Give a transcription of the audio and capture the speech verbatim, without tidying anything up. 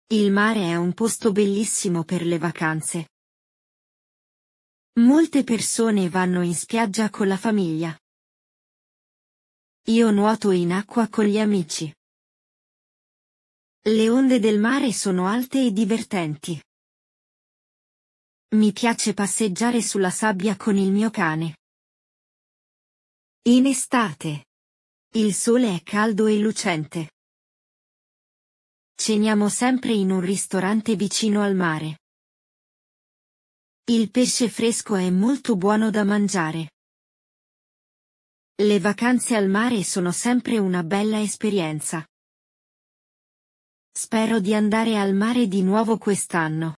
Il mare è un posto bellissimo per le vacanze. Molte persone vanno in spiaggia con la famiglia. Io nuoto in acqua con gli amici. Le onde del mare sono alte e divertenti. Mi piace passeggiare sulla sabbia con il mio cane. In estate. Il sole è caldo e lucente. Ceniamo sempre in un ristorante vicino al mare. Il pesce fresco è molto buono da mangiare. Le vacanze al mare sono sempre una bella esperienza. Spero di andare al mare di nuovo quest'anno.